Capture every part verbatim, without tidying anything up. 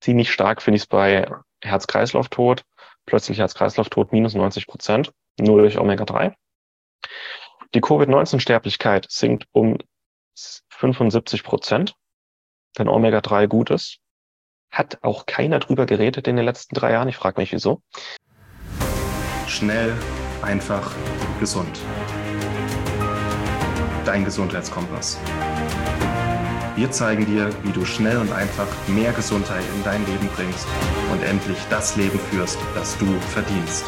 Ziemlich stark finde ich es bei Herz-Kreislauf-Tod, plötzlich Herz-Kreislauf-Tod minus neunzig Prozent, nur durch Omega drei. Die Covid neunzehn Sterblichkeit sinkt um fünfundsiebzig Prozent, wenn Omega drei gut ist. Hat auch keiner drüber geredet in den letzten drei Jahren. Ich frage mich, wieso. Schnell, einfach, gesund. Dein Gesundheitskompass. Wir zeigen dir, wie du schnell und einfach mehr Gesundheit in dein Leben bringst und endlich das Leben führst, das du verdienst.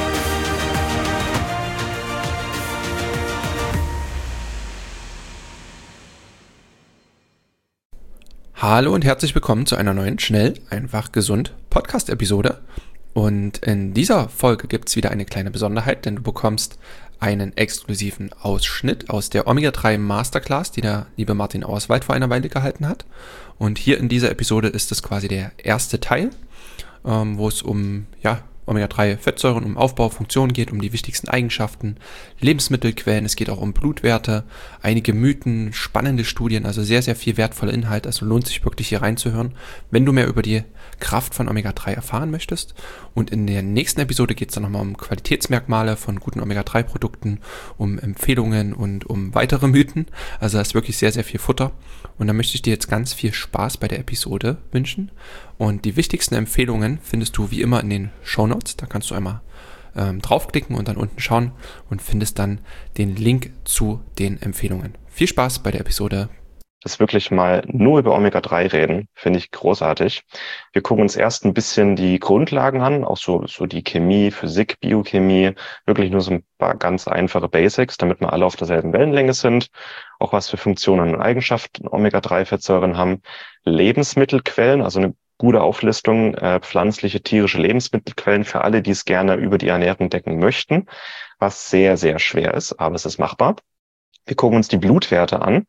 Hallo und herzlich willkommen zu einer neuen Schnell, einfach, gesund Podcast-Episode. Und in dieser Folge gibt es wieder eine kleine Besonderheit, denn du bekommst einen exklusiven Ausschnitt aus der Omega drei Masterclass, die der liebe Martin Auswald vor einer Weile gehalten hat. Und hier in dieser Episode ist es quasi der erste Teil, ähm, wo es um ja, Omega drei Fettsäuren, um Aufbau, Funktion geht, um die wichtigsten Eigenschaften, Lebensmittelquellen, es geht auch um Blutwerte, einige Mythen, spannende Studien, also sehr, sehr viel wertvoller Inhalt, also lohnt sich wirklich hier reinzuhören, wenn du mehr über die Kraft von Omega drei erfahren möchtest. Und in der nächsten Episode geht es dann nochmal um Qualitätsmerkmale von guten Omega drei Produkten, um Empfehlungen und um weitere Mythen, also da ist wirklich sehr, sehr viel Futter. Und da möchte ich dir jetzt ganz viel Spaß bei der Episode wünschen. Und die wichtigsten Empfehlungen findest du wie immer in den Shownotes. Da kannst du einmal ähm, draufklicken und dann unten schauen und findest dann den Link zu den Empfehlungen. Viel Spaß bei der Episode. Das wirklich mal nur über Omega drei reden, finde ich großartig. Wir gucken uns erst ein bisschen die Grundlagen an, auch so, so die Chemie, Physik, Biochemie, wirklich nur so ein paar ganz einfache Basics, damit wir alle auf derselben Wellenlänge sind. Auch was für Funktionen und Eigenschaften Omega drei Fettsäuren haben. Lebensmittelquellen, also eine gute Auflistung, äh, pflanzliche, tierische Lebensmittelquellen für alle, die es gerne über die Ernährung decken möchten, was sehr, sehr schwer ist, aber es ist machbar. Wir gucken uns die Blutwerte an,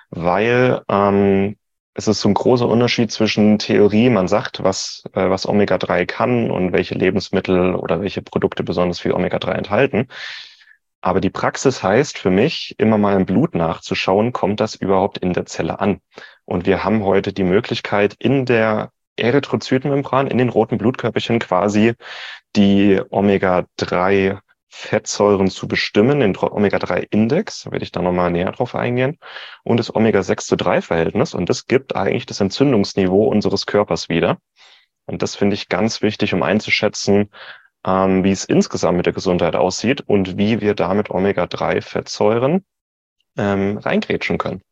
weil ähm, es ist so ein großer Unterschied zwischen Theorie, man sagt, was, äh, was Omega drei kann und welche Lebensmittel oder welche Produkte besonders viel Omega drei enthalten. Aber die Praxis heißt für mich, immer mal im Blut nachzuschauen, kommt das überhaupt in der Zelle an? Und wir haben heute die Möglichkeit, in der Erythrozytenmembran, in den roten Blutkörperchen quasi die Omega drei Fettsäuren zu bestimmen, den Omega drei Index, da werde ich da nochmal näher drauf eingehen, und das Omega sechs zu drei Verhältnis. Und das gibt eigentlich das Entzündungsniveau unseres Körpers wieder. Und das finde ich ganz wichtig, um einzuschätzen, ähm, wie es insgesamt mit der Gesundheit aussieht und wie wir damit Omega drei Fettsäuren ähm, reingrätschen können.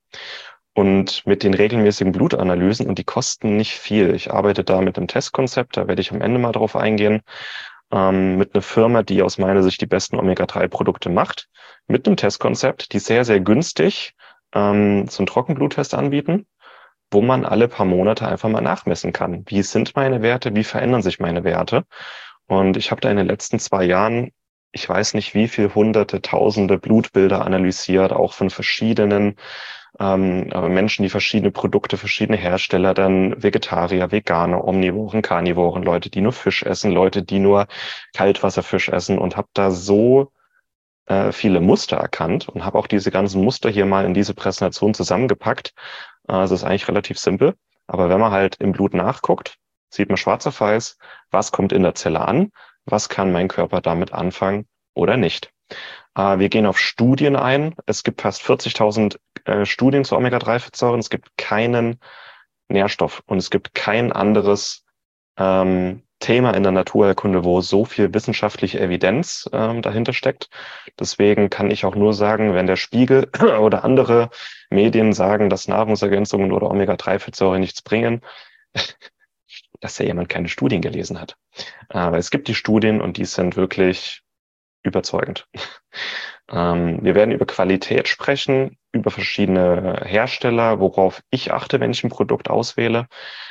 Und mit den regelmäßigen Blutanalysen, und die kosten nicht viel. Ich arbeite da mit einem Testkonzept, da werde ich am Ende mal drauf eingehen, ähm, mit einer Firma, die aus meiner Sicht die besten Omega drei Produkte macht, mit einem Testkonzept, die sehr, sehr günstig ähm, so einen Trockenbluttest anbieten, wo man alle paar Monate einfach mal nachmessen kann. Wie sind meine Werte? Wie verändern sich meine Werte? Und ich habe da in den letzten zwei Jahren, ich weiß nicht wie viel hunderte, tausende Blutbilder analysiert, auch von verschiedenen ähm, Menschen, die verschiedene Produkte, verschiedene Hersteller, dann Vegetarier, Veganer, Omnivoren, Karnivoren, Leute, die nur Fisch essen, Leute, die nur Kaltwasserfisch essen, und habe da so äh, viele Muster erkannt und habe auch diese ganzen Muster hier mal in diese Präsentation zusammengepackt. Äh, es ist eigentlich relativ simpel, aber wenn man halt im Blut nachguckt, sieht man schwarz auf weiß, was kommt in der Zelle an, was kann mein Körper damit anfangen oder nicht. Äh, wir gehen auf Studien ein. Es gibt fast vierzigtausend äh, Studien zu Omega drei Fettsäuren. Es gibt keinen Nährstoff und es gibt kein anderes ähm, Thema in der Naturheilkunde, wo so viel wissenschaftliche Evidenz ähm, dahinter steckt. Deswegen kann ich auch nur sagen, wenn der Spiegel oder andere Medien sagen, dass Nahrungsergänzungen oder Omega drei Fettsäuren nichts bringen, dass ja jemand keine Studien gelesen hat. Aber es gibt die Studien und die sind wirklich überzeugend. Ähm, wir werden über Qualität sprechen, über verschiedene Hersteller, worauf ich achte, wenn ich ein Produkt auswähle.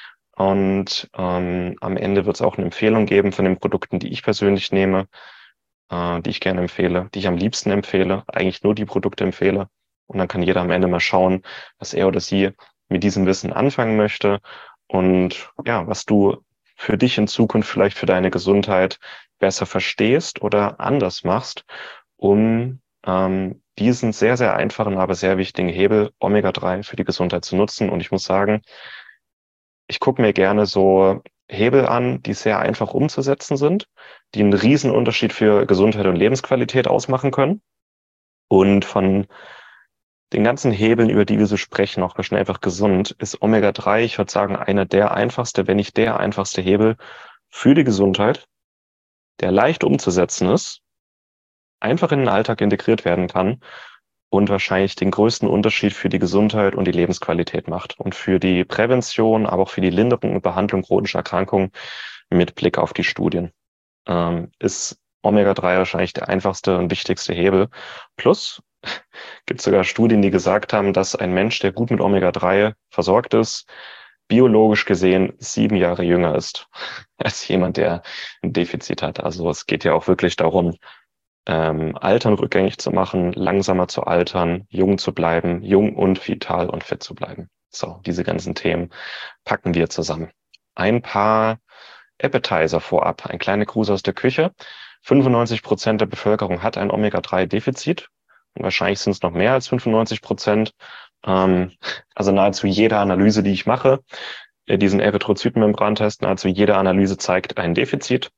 Und ähm, am Ende wird es auch eine Empfehlung geben von den Produkten, die ich persönlich nehme, äh, die ich gerne empfehle, die ich am liebsten empfehle, eigentlich nur die Produkte empfehle. Und dann kann jeder am Ende mal schauen, was er oder sie mit diesem Wissen anfangen möchte und ja, was du für dich in Zukunft vielleicht für deine Gesundheit besser verstehst oder anders machst, um ähm, diesen sehr, sehr einfachen, aber sehr wichtigen Hebel Omega drei für die Gesundheit zu nutzen. Und ich muss sagen, ich gucke mir gerne so Hebel an, die sehr einfach umzusetzen sind, die einen riesen Unterschied für Gesundheit und Lebensqualität ausmachen können. Und von den ganzen Hebeln, über die wir so sprechen, auch schnell einfach gesund, ist Omega drei, ich würde sagen, einer der einfachste, wenn nicht der einfachste Hebel für die Gesundheit, der leicht umzusetzen ist, einfach in den Alltag integriert werden kann und wahrscheinlich den größten Unterschied für die Gesundheit und die Lebensqualität macht und für die Prävention, aber auch für die Linderung und Behandlung chronischer Erkrankungen mit Blick auf die Studien. Ähm, ist Omega drei wahrscheinlich der einfachste und wichtigste Hebel. Plus gibt es sogar Studien, die gesagt haben, dass ein Mensch, der gut mit Omega drei versorgt ist, biologisch gesehen sieben Jahre jünger ist als jemand, der ein Defizit hat. Also es geht ja auch wirklich darum, ähm, Altern rückgängig zu machen, langsamer zu altern, jung zu bleiben, jung und vital und fit zu bleiben. So, diese ganzen Themen packen wir zusammen. Ein paar Appetizer vorab, ein kleiner Gruß aus der Küche. fünfundneunzig Prozent der Bevölkerung hat ein Omega drei Defizit. Und wahrscheinlich sind es noch mehr als fünfundneunzig Prozent. Ähm, also nahezu jede Analyse, die ich mache, äh, diesen Erythrozytenmembrantest, nahezu jede Analyse zeigt ein Defizit.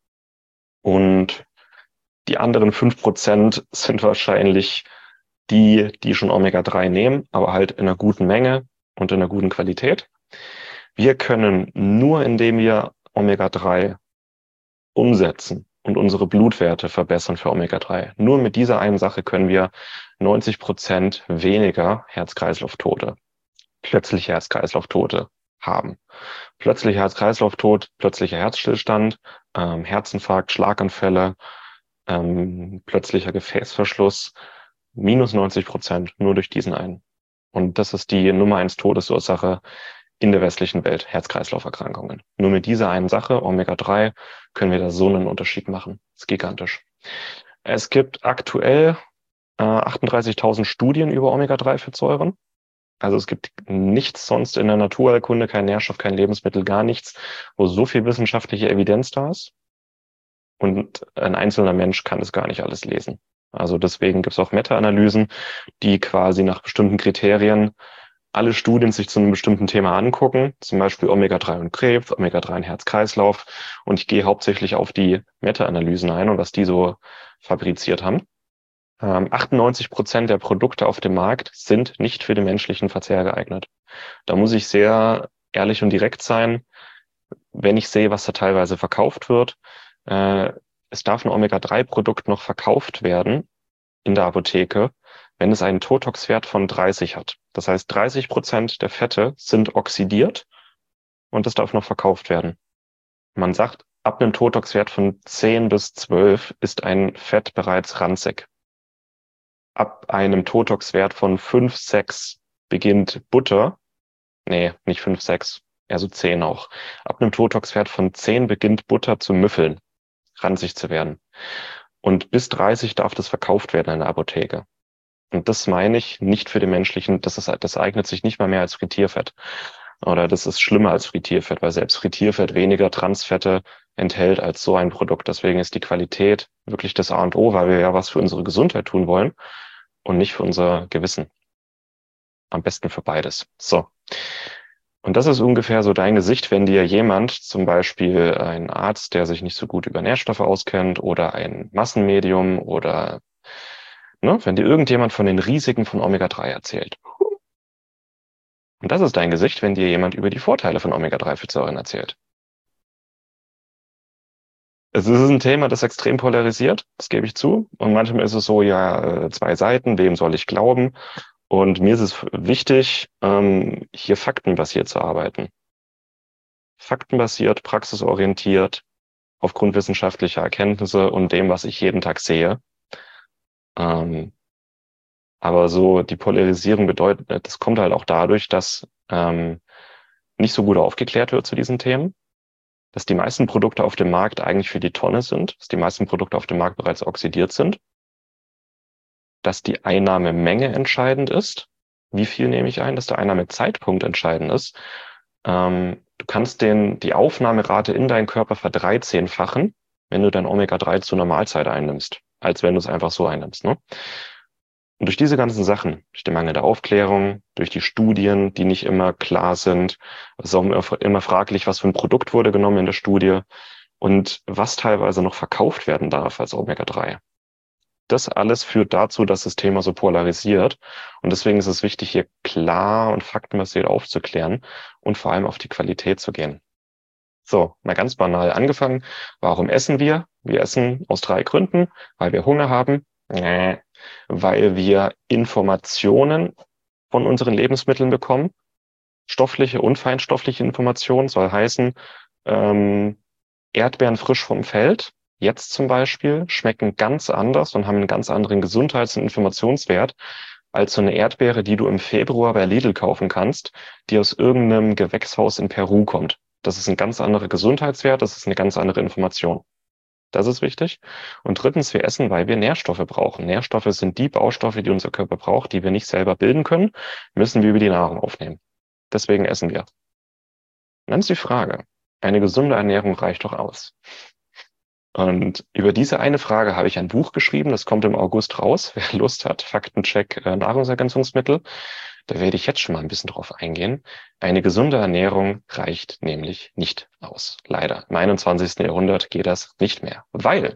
Und die anderen fünf Prozent sind wahrscheinlich die, die schon Omega drei nehmen, aber halt in einer guten Menge und in einer guten Qualität. Wir können nur, indem wir Omega drei umsetzen und unsere Blutwerte verbessern für Omega drei. Nur mit dieser einen Sache können wir neunzig Prozent weniger Herz-Kreislauf-Tote, plötzliche Herz-Kreislauf-Tote haben. Plötzlicher Herz-Kreislauf-Tod, plötzlicher Herzstillstand, ähm, Herzinfarkt, Schlaganfälle, ähm, plötzlicher Gefäßverschluss, minus neunzig Prozent nur durch diesen einen. Und das ist die Nummer eins Todesursache in der westlichen Welt, Herz-Kreislauf-Erkrankungen. Nur mit dieser einen Sache, Omega drei, können wir da so einen Unterschied machen. Das ist gigantisch. Es gibt aktuell äh, achtunddreißigtausend Studien über Omega drei Fettsäuren. Also es gibt nichts sonst in der Naturheilkunde, kein Nährstoff, kein Lebensmittel, gar nichts, wo so viel wissenschaftliche Evidenz da ist. Und ein einzelner Mensch kann das gar nicht alles lesen. Also deswegen gibt es auch Meta-Analysen, die quasi nach bestimmten Kriterien alle Studien sich zu einem bestimmten Thema angucken, zum Beispiel Omega drei und Krebs, Omega drei und Herz-Kreislauf. Und ich gehe hauptsächlich auf die Meta-Analysen ein und was die so fabriziert haben. Ähm, achtundneunzig Prozent der Produkte auf dem Markt sind nicht für den menschlichen Verzehr geeignet. Da muss ich sehr ehrlich und direkt sein, wenn ich sehe, was da teilweise verkauft wird. Äh, es darf ein Omega drei Produkt noch verkauft werden in der Apotheke, wenn es einen Totox-Wert von dreißig hat. Das heißt, dreißig Prozent der Fette sind oxidiert und das darf noch verkauft werden. Man sagt, ab einem Totox-Wert von zehn bis zwölf ist ein Fett bereits ranzig. Ab einem Totox-Wert von fünf, sechs beginnt Butter, nee, nicht fünf, sechs, eher so zehn auch. Ab einem Totox-Wert von zehn beginnt Butter zu müffeln, ranzig zu werden. Und bis dreißig darf das verkauft werden in der Apotheke. Und das meine ich nicht für den menschlichen, das ist, das eignet sich nicht mal mehr als Frittierfett. Oder das ist schlimmer als Frittierfett, weil selbst Frittierfett weniger Transfette enthält als so ein Produkt. Deswegen ist die Qualität wirklich das A und O, weil wir ja was für unsere Gesundheit tun wollen und nicht für unser Gewissen. Am besten für beides. So. Und das ist ungefähr so dein Gesicht, wenn dir jemand, zum Beispiel ein Arzt, der sich nicht so gut über Nährstoffe auskennt oder ein Massenmedium oder ne, wenn dir irgendjemand von den Risiken von Omega drei erzählt. Und das ist dein Gesicht, wenn dir jemand über die Vorteile von Omega drei Fettsäuren erzählt. Es ist ein Thema, das extrem polarisiert, das gebe ich zu. Und manchmal ist es so, ja, zwei Seiten, wem soll ich glauben? Und mir ist es wichtig, ähm, hier faktenbasiert zu arbeiten. Faktenbasiert, praxisorientiert, aufgrund wissenschaftlicher Erkenntnisse und dem, was ich jeden Tag sehe. Ähm, aber so die Polarisierung bedeutet, das kommt halt auch dadurch, dass ähm, nicht so gut aufgeklärt wird zu diesen Themen, dass die meisten Produkte auf dem Markt eigentlich für die Tonne sind, dass die meisten Produkte auf dem Markt bereits oxidiert sind, dass die Einnahmemenge entscheidend ist. Wie viel nehme ich ein? Dass der Einnahmezeitpunkt entscheidend ist. Ähm, du kannst den, die Aufnahmerate in deinen Körper verdreizehnfachen, wenn du dein Omega drei zu einer Mahlzeit einnimmst, als wenn du es einfach so einnimmst. Ne? Und durch diese ganzen Sachen, durch die mangelnde Aufklärung, durch die Studien, die nicht immer klar sind, es ist auch immer immer fraglich, was für ein Produkt wurde genommen in der Studie und was teilweise noch verkauft werden darf als Omega drei. Das alles führt dazu, dass das Thema so polarisiert. Und deswegen ist es wichtig, hier klar und faktenbasiert aufzuklären und vor allem auf die Qualität zu gehen. So, mal ganz banal angefangen. Warum essen wir? Wir essen aus drei Gründen. Weil wir Hunger haben, nee. Weil wir Informationen von unseren Lebensmitteln bekommen. Stoffliche und feinstoffliche Informationen soll heißen, ähm, Erdbeeren frisch vom Feld, jetzt zum Beispiel, schmecken ganz anders und haben einen ganz anderen Gesundheits- und Informationswert als so eine Erdbeere, die du im Februar bei Lidl kaufen kannst, die aus irgendeinem Gewächshaus in Peru kommt. Das ist ein ganz anderer Gesundheitswert, das ist eine ganz andere Information. Das ist wichtig. Und drittens, wir essen, weil wir Nährstoffe brauchen. Nährstoffe sind die Baustoffe, die unser Körper braucht, die wir nicht selber bilden können, müssen wir über die Nahrung aufnehmen. Deswegen essen wir. Und dann ist die Frage, eine gesunde Ernährung reicht doch aus. Und über diese eine Frage habe ich ein Buch geschrieben, das kommt im August raus. Wer Lust hat, Faktencheck äh, Nahrungsergänzungsmittel, da werde ich jetzt schon mal ein bisschen drauf eingehen. Eine gesunde Ernährung reicht nämlich nicht aus. Leider. Im einundzwanzigsten Jahrhundert geht das nicht mehr, weil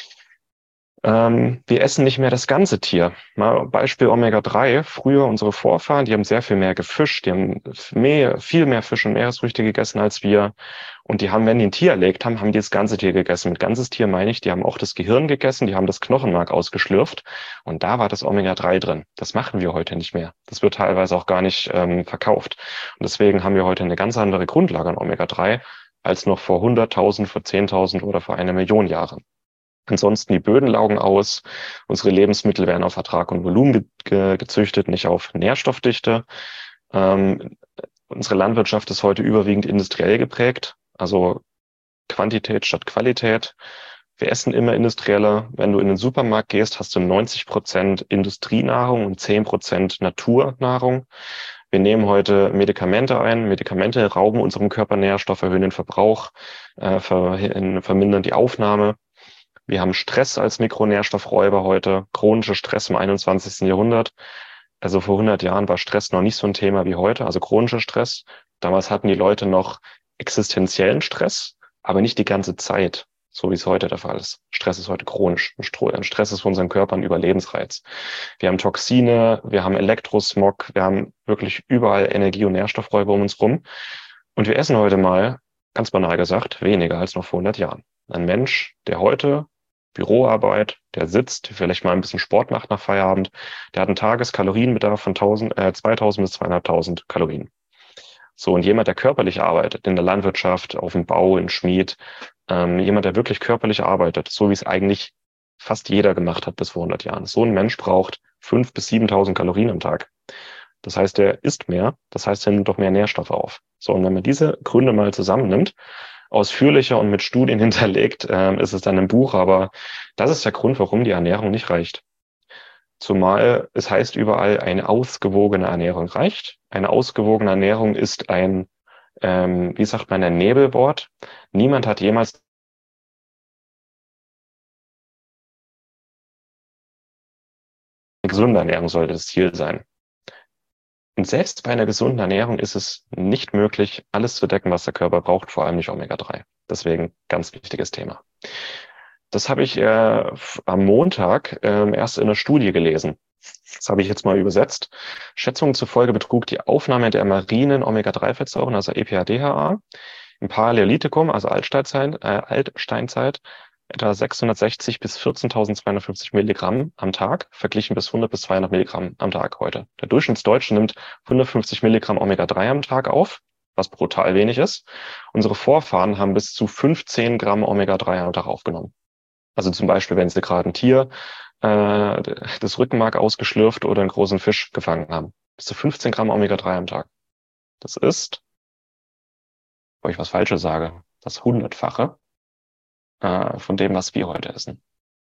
ähm, wir essen nicht mehr das ganze Tier. Mal Beispiel Omega drei. Früher unsere Vorfahren, die haben sehr viel mehr gefischt, die haben mehr, viel mehr Fisch und Meeresfrüchte gegessen als wir. Und die haben, wenn die ein Tier erlegt haben, haben die das ganze Tier gegessen. Mit ganzes Tier meine ich, die haben auch das Gehirn gegessen, die haben das Knochenmark ausgeschlürft. Und da war das Omega drei drin. Das machen wir heute nicht mehr. Das wird teilweise auch gar nicht ähm, verkauft. Und deswegen haben wir heute eine ganz andere Grundlage an Omega drei als noch vor hunderttausend, vor zehntausend oder vor einer Million Jahren. Ansonsten die Böden laugen aus. Unsere Lebensmittel werden auf Ertrag und Volumen ge ge gezüchtet, nicht auf Nährstoffdichte. Ähm, unsere Landwirtschaft ist heute überwiegend industriell geprägt, also Quantität statt Qualität. Wir essen immer industrieller. Wenn du in den Supermarkt gehst, hast du neunzig Prozent Industrienahrung und zehn Prozent Naturnahrung. Wir nehmen heute Medikamente ein. Medikamente rauben unserem Körper Nährstoffe, erhöhen den Verbrauch, äh, ver vermindern die Aufnahme. Wir haben Stress als Mikronährstoffräuber heute, chronischer Stress im einundzwanzigsten Jahrhundert. Also vor hundert Jahren war Stress noch nicht so ein Thema wie heute, also chronischer Stress. Damals hatten die Leute noch existenziellen Stress, aber nicht die ganze Zeit, so wie es heute der Fall ist. Stress ist heute chronisch. Stress ist für unseren Körper ein Überlebensreiz. Wir haben Toxine, wir haben Elektrosmog, wir haben wirklich überall Energie- und Nährstoffräuber um uns rum. Und wir essen heute mal, ganz banal gesagt, weniger als noch vor hundert Jahren. Ein Mensch, der heute Büroarbeit, der sitzt, vielleicht mal ein bisschen Sport macht nach Feierabend, der hat einen Tageskalorienbedarf von tausend, äh, zweitausend bis zweitausendfünfhundert Kalorien. So, und jemand, der körperlich arbeitet, in der Landwirtschaft, auf dem Bau, in Schmied, ähm, jemand, der wirklich körperlich arbeitet, so wie es eigentlich fast jeder gemacht hat bis vor hundert Jahren. So ein Mensch braucht fünftausend bis siebentausend Kalorien am Tag. Das heißt, er isst mehr, das heißt, er nimmt doch mehr Nährstoffe auf. So, und wenn man diese Gründe mal zusammennimmt, ausführlicher und mit Studien hinterlegt, ähm, ist es dann im Buch, aber das ist der Grund, warum die Ernährung nicht reicht. Zumal es heißt überall, eine ausgewogene Ernährung reicht. Eine ausgewogene Ernährung ist ein, ähm, wie sagt man, ein Nebelwort. Niemand hat jemals eine gesunde Ernährung sollte das Ziel sein. Und selbst bei einer gesunden Ernährung ist es nicht möglich, alles zu decken, was der Körper braucht, vor allem nicht Omega drei. Deswegen ganz wichtiges Thema. Das habe ich äh, am Montag äh, erst in einer Studie gelesen. Das habe ich jetzt mal übersetzt. Schätzungen zufolge betrug die Aufnahme der marinen Omega drei Fettsäuren, also E P A D H A, im Paläolithikum, also Altsteinzeit, äh, Altsteinzeit, etwa sechshundertsechzig bis vierzehntausendzweihundertfünfzig Milligramm am Tag, verglichen bis hundert bis zweihundert Milligramm am Tag heute. Der Durchschnittsdeutsche nimmt hundertfünfzig Milligramm Omega drei am Tag auf, was brutal wenig ist. Unsere Vorfahren haben bis zu fünfzehn Gramm Omega drei am Tag aufgenommen. Also zum Beispiel, wenn sie gerade ein Tier äh, das Rückenmark ausgeschlürft oder einen großen Fisch gefangen haben. Bis zu fünfzehn Gramm Omega drei am Tag. Das ist, bevor ich was Falsches sage, das Hundertfache äh, von dem, was wir heute essen.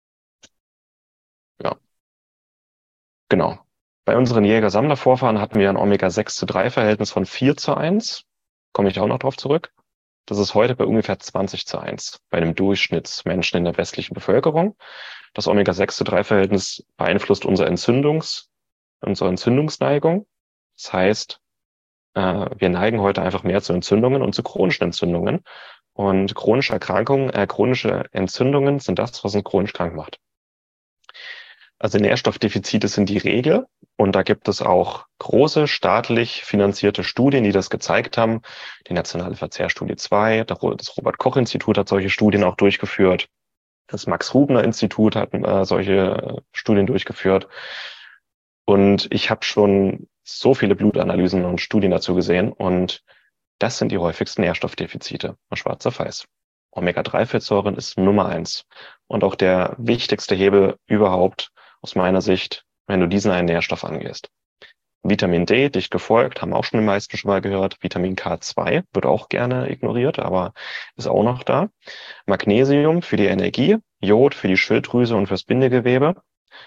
Ja, genau. Bei unseren Jäger-Sammler-Vorfahren hatten wir ein Omega sechs zu drei Verhältnis von vier zu eins. Komme ich auch noch drauf zurück. Das ist heute bei ungefähr zwanzig zu eins bei einem Durchschnittsmenschen in der westlichen Bevölkerung. Das Omega sechs zu drei Verhältnis beeinflusst unser Entzündungs, unsere Entzündungsneigung. Das heißt, äh, wir neigen heute einfach mehr zu Entzündungen und zu chronischen Entzündungen. Und chronische Erkrankungen, äh, chronische Entzündungen sind das, was uns chronisch krank macht. Also Nährstoffdefizite sind die Regel. Und da gibt es auch große staatlich finanzierte Studien, die das gezeigt haben. Die Nationale Verzehrstudie zwei, das Robert-Koch-Institut hat solche Studien auch durchgeführt. Das Max-Rubner-Institut hat äh, solche Studien durchgeführt. Und ich habe schon so viele Blutanalysen und Studien dazu gesehen. Und das sind die häufigsten Nährstoffdefizite, schwarz auf weiß. Omega drei Fettsäuren ist Nummer eins. Und auch der wichtigste Hebel überhaupt aus meiner Sicht, wenn du diesen einen Nährstoff angehst. Vitamin D, dicht gefolgt, haben auch schon die meisten schon mal gehört. Vitamin K zwei wird auch gerne ignoriert, aber ist auch noch da. Magnesium für die Energie, Jod für die Schilddrüse und fürs Bindegewebe,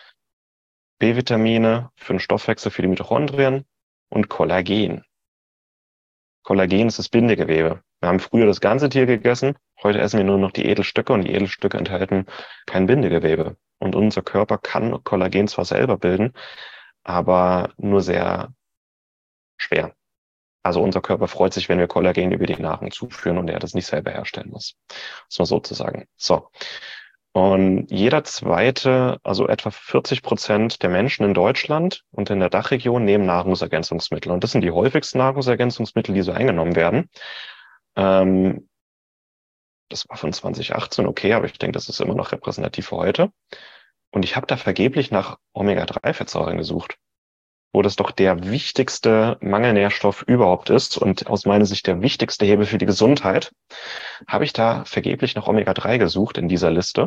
B-Vitamine für den Stoffwechsel, für die Mitochondrien und Kollagen. Kollagen ist das Bindegewebe. Wir haben früher das ganze Tier gegessen, heute essen wir nur noch die Edelstücke und die Edelstücke enthalten kein Bindegewebe. Und unser Körper kann Kollagen zwar selber bilden, aber nur sehr schwer. Also unser Körper freut sich, wenn wir Kollagen über die Nahrung zuführen und er das nicht selber herstellen muss. Das mal so zu sagen. So. Und jeder zweite, also etwa vierzig Prozent der Menschen in Deutschland und in der Dachregion nehmen Nahrungsergänzungsmittel. Und das sind die häufigsten Nahrungsergänzungsmittel, die so eingenommen werden. Ähm, das war von zwanzig achtzehn okay, aber ich denke, das ist immer noch repräsentativ für heute. Und ich habe da vergeblich nach Omega drei Fettsäuren gesucht, wo das doch der wichtigste Mangelnährstoff überhaupt ist und aus meiner Sicht der wichtigste Hebel für die Gesundheit, habe ich da vergeblich nach Omega drei gesucht in dieser Liste.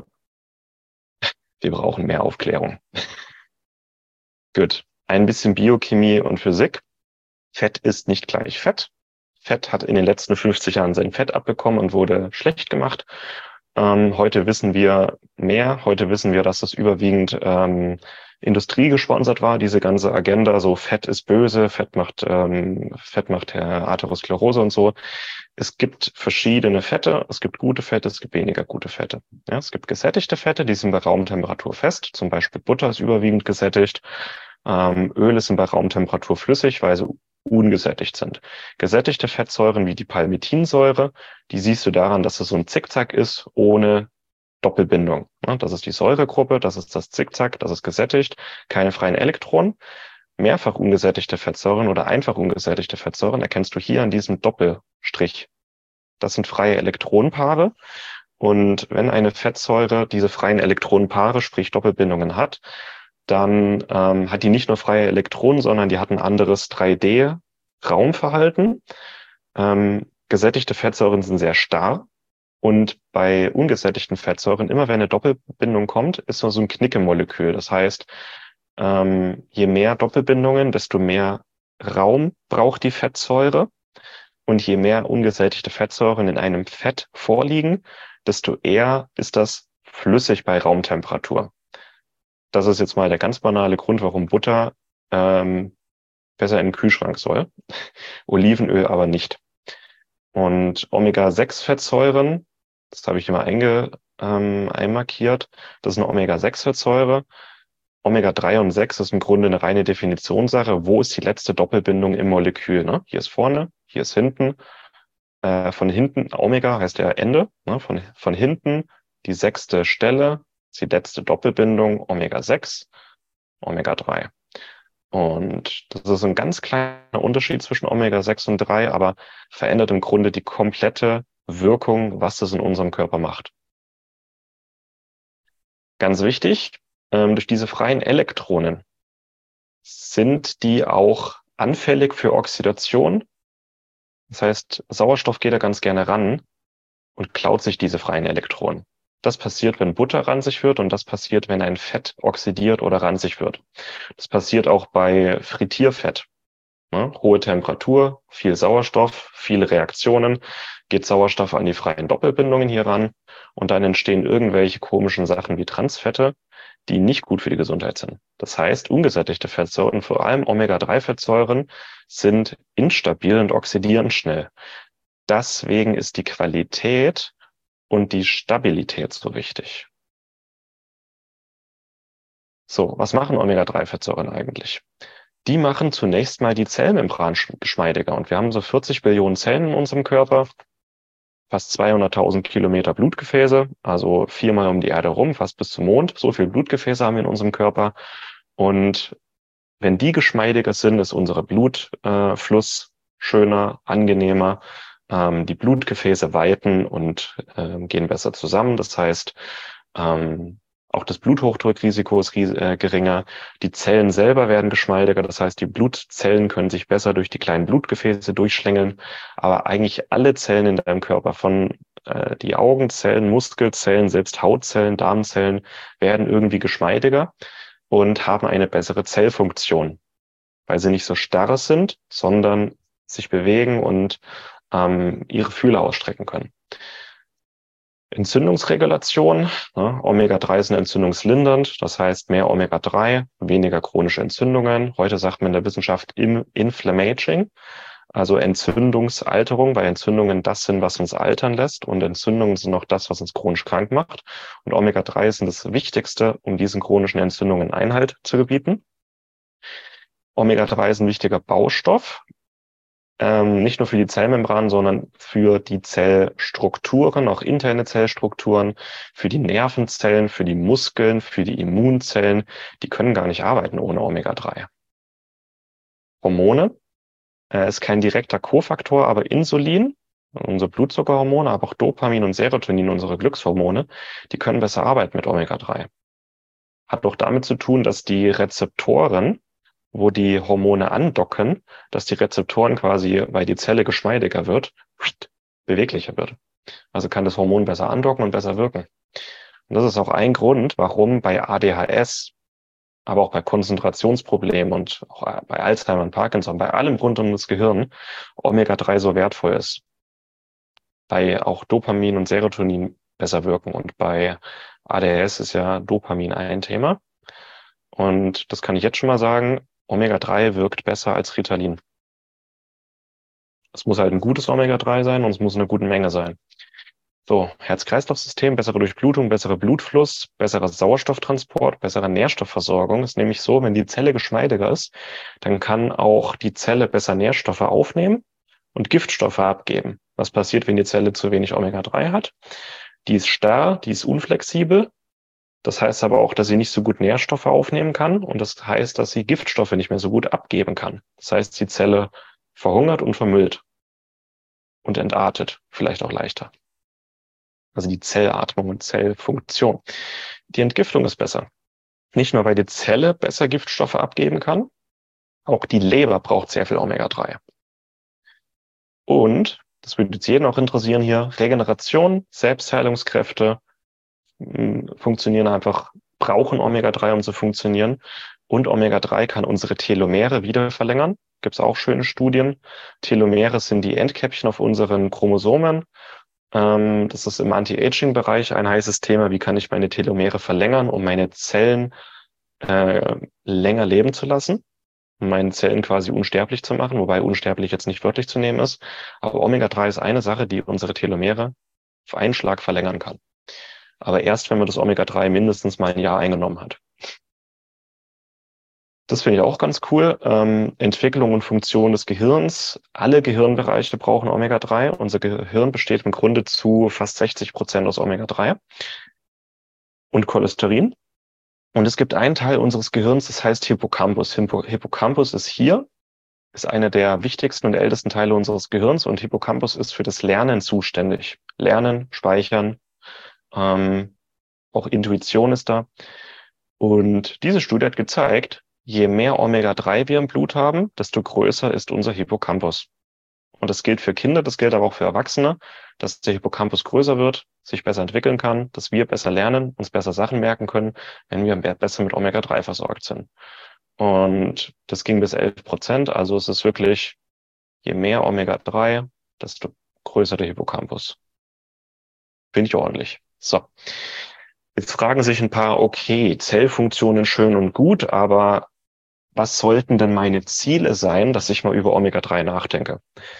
Wir brauchen mehr Aufklärung. Gut, ein bisschen Biochemie und Physik. Fett ist nicht gleich Fett. Fett hat in den letzten fünfzig Jahren sein Fett abbekommen und wurde schlecht gemacht. Ähm, heute wissen wir mehr. Heute wissen wir, dass das überwiegend ähm, Industrie gesponsert war, diese ganze Agenda, so Fett ist böse, Fett macht, ähm, Fett macht äh, Atherosklerose und so. Es gibt verschiedene Fette, es gibt gute Fette, es gibt weniger gute Fette. Ja, es gibt gesättigte Fette, die sind bei Raumtemperatur fest, zum Beispiel Butter ist überwiegend gesättigt, ähm, Öle sind bei Raumtemperatur flüssig, weil sie ungesättigt sind. Gesättigte Fettsäuren wie die Palmitinsäure, die siehst du daran, dass es so ein Zickzack ist, ohne Doppelbindung. Das ist die Säuregruppe, das ist das Zickzack, das ist gesättigt, keine freien Elektronen. Mehrfach ungesättigte Fettsäuren oder einfach ungesättigte Fettsäuren erkennst du hier an diesem Doppelstrich. Das sind freie Elektronenpaare. Und wenn eine Fettsäure diese freien Elektronenpaare, sprich Doppelbindungen hat, dann ähm, hat die nicht nur freie Elektronen, sondern die hat ein anderes drei D-Raumverhalten. Ähm, gesättigte Fettsäuren sind sehr starr. Und bei ungesättigten Fettsäuren, immer wenn eine Doppelbindung kommt, ist nur so ein Knickemolekül. Das heißt, ähm, je mehr Doppelbindungen, desto mehr Raum braucht die Fettsäure. Und je mehr ungesättigte Fettsäuren in einem Fett vorliegen, desto eher ist das flüssig bei Raumtemperatur. Das ist jetzt mal der ganz banale Grund, warum Butter ähm, besser in den Kühlschrank soll, Olivenöl aber nicht. Und Omega sechs Fettsäuren, das habe ich immer einge, ähm, einmarkiert, das ist eine Omega sechs Fettsäure. Omega drei und sechs ist im Grunde eine reine Definitionssache. Wo ist die letzte Doppelbindung im Molekül? Ne? Hier ist vorne, hier ist hinten. Äh, von hinten, Omega heißt ja Ende, ne? von, von hinten die sechste Stelle, ist die letzte Doppelbindung, Omega sechs, Omega drei. Und das ist ein ganz kleiner Unterschied zwischen Omega sechs und drei, aber verändert im Grunde die komplette Wirkung, was das in unserem Körper macht. Ganz wichtig, ähm, durch diese freien Elektronen sind die auch anfällig für Oxidation. Das heißt, Sauerstoff geht da ganz gerne ran und klaut sich diese freien Elektronen. Das passiert, wenn Butter ranzig wird und das passiert, wenn ein Fett oxidiert oder ranzig wird. Das passiert auch bei Frittierfett. Ne? Hohe Temperatur, viel Sauerstoff, viele Reaktionen, geht Sauerstoff an die freien Doppelbindungen hier ran und dann entstehen irgendwelche komischen Sachen wie Transfette, die nicht gut für die Gesundheit sind. Das heißt, ungesättigte Fettsäuren, vor allem Omega drei Fettsäuren, sind instabil und oxidieren schnell. deswegen ist die Qualität und die Stabilität so wichtig. So, was machen Omega drei Fettsäuren eigentlich? Die machen zunächst mal die Zellmembran geschmeidiger. Und wir haben so vierzig Billionen Zellen in unserem Körper, fast zweihunderttausend Kilometer Blutgefäße, also viermal um die Erde rum, fast bis zum Mond. So viele Blutgefäße haben wir in unserem Körper. Und wenn die geschmeidiger sind, ist unser Blutfluss schöner, angenehmer. Ähm, die Blutgefäße weiten und äh, gehen besser zusammen. Das heißt, ähm, auch das Bluthochdruckrisiko ist äh, geringer. Die Zellen selber werden geschmeidiger. Das heißt, die Blutzellen können sich besser durch die kleinen Blutgefäße durchschlängeln. Aber eigentlich alle Zellen in deinem Körper, von äh, die Augenzellen, Muskelzellen, selbst Hautzellen, Darmzellen, werden irgendwie geschmeidiger und haben eine bessere Zellfunktion, weil sie nicht so starr sind, sondern sich bewegen und ähm, ihre Fühler ausstrecken können. Entzündungsregulation, ne? Omega drei sind entzündungslindernd, das heißt mehr Omega drei, weniger chronische Entzündungen. Heute sagt man in der Wissenschaft inflammaging, also Entzündungsalterung, weil Entzündungen das sind, was uns altern lässt, und Entzündungen sind auch das, was uns chronisch krank macht. Und Omega drei sind das Wichtigste, um diesen chronischen Entzündungen Einhalt zu gebieten. Omega drei ist ein wichtiger Baustoff, ähm, nicht nur für die Zellmembran, sondern für die Zellstrukturen, auch interne Zellstrukturen, für die Nervenzellen, für die Muskeln, für die Immunzellen. Die können gar nicht arbeiten ohne Omega drei. Hormone äh, ist kein direkter Kofaktor, aber Insulin, unsere Blutzuckerhormone, aber auch Dopamin und Serotonin, unsere Glückshormone, die können besser arbeiten mit Omega drei. Hat doch damit zu tun, dass die Rezeptoren, wo die Hormone andocken, dass die Rezeptoren quasi, weil die Zelle geschmeidiger wird, beweglicher wird. Also kann das Hormon besser andocken und besser wirken. Und das ist auch ein Grund, warum bei A D H S, aber auch bei Konzentrationsproblemen und auch bei Alzheimer und Parkinson, bei allem rund um das Gehirn, Omega drei so wertvoll ist. Bei auch Dopamin und Serotonin besser wirken. Und bei A D H S ist ja Dopamin ein Thema. Und das kann ich jetzt schon mal sagen, Omega drei wirkt besser als Ritalin. Es muss halt ein gutes Omega drei sein und es muss eine gute Menge sein. So, Herz-Kreislauf-System, bessere Durchblutung, besserer Blutfluss, besserer Sauerstofftransport, bessere Nährstoffversorgung. Ist nämlich so, wenn die Zelle geschmeidiger ist, dann kann auch die Zelle besser Nährstoffe aufnehmen und Giftstoffe abgeben. Was passiert, wenn die Zelle zu wenig Omega drei hat? Die ist starr, die ist unflexibel. Das heißt aber auch, dass sie nicht so gut Nährstoffe aufnehmen kann, und das heißt, dass sie Giftstoffe nicht mehr so gut abgeben kann. Das heißt, die Zelle verhungert und vermüllt und entartet, vielleicht auch leichter. Also die Zellatmung und Zellfunktion. Die Entgiftung ist besser. Nicht nur, weil die Zelle besser Giftstoffe abgeben kann, auch die Leber braucht sehr viel Omega drei. Und, das würde jetzt jeden auch interessieren hier, Regeneration, Selbstheilungskräfte, funktionieren einfach, brauchen Omega drei, um zu funktionieren. Und Omega drei kann unsere Telomere wieder verlängern. Gibt es auch schöne Studien. Telomere sind die Endkäppchen auf unseren Chromosomen. Ähm, das ist im Anti-Aging-Bereich ein heißes Thema. Wie kann ich meine Telomere verlängern, um meine Zellen äh, länger leben zu lassen? Um meine Zellen quasi unsterblich zu machen, wobei unsterblich jetzt nicht wörtlich zu nehmen ist. Aber Omega drei ist eine Sache, die unsere Telomere auf einen Schlag verlängern kann. Aber erst, wenn man das Omega drei mindestens mal ein Jahr eingenommen hat. Das finde ich auch ganz cool. Ähm, Entwicklung und Funktion des Gehirns. Alle Gehirnbereiche brauchen Omega drei. Unser Gehirn besteht im Grunde zu fast sechzig Prozent aus Omega drei und Cholesterin. Und es gibt einen Teil unseres Gehirns, das heißt Hippocampus. Hippo Hippocampus ist hier, ist einer der wichtigsten und ältesten Teile unseres Gehirns, und Hippocampus ist für das Lernen zuständig. Lernen, Speichern, Ähm, auch Intuition ist da. Und diese Studie hat gezeigt, je mehr Omega drei wir im Blut haben, desto größer ist unser Hippocampus. Und das gilt für Kinder, das gilt aber auch für Erwachsene, dass der Hippocampus größer wird, sich besser entwickeln kann, dass wir besser lernen, uns besser Sachen merken können, wenn wir besser mit Omega drei versorgt sind. Und das ging bis elf Prozent. Also es ist wirklich, je mehr Omega drei, desto größer der Hippocampus. Finde ich ordentlich. So, jetzt fragen sich ein paar, okay, Zellfunktionen schön und gut, aber was sollten denn meine Ziele sein, dass ich mal über Omega drei nachdenke?